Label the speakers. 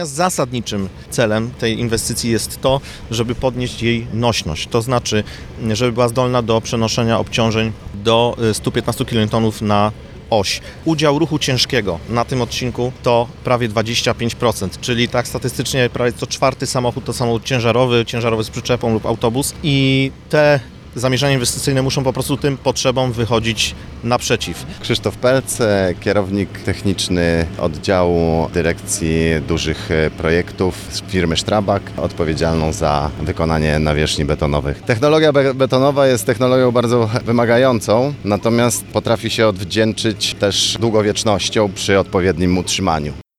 Speaker 1: Zasadniczym celem tej inwestycji jest to, żeby podnieść jej nośność, to znaczy, żeby była zdolna do przenoszenia obciążeń do 115 kN na oś. Udział ruchu ciężkiego na tym odcinku to prawie 25%, czyli tak statystycznie prawie co czwarty samochód to samochód ciężarowy z przyczepą lub autobus i te zamierzenia inwestycyjne muszą po prostu tym potrzebom wychodzić naprzeciw.
Speaker 2: Krzysztof Pelc, kierownik techniczny oddziału dyrekcji dużych projektów z firmy Strabag, odpowiedzialną za wykonanie nawierzchni betonowych. Technologia betonowa jest technologią bardzo wymagającą, natomiast potrafi się odwdzięczyć też długowiecznością przy odpowiednim utrzymaniu.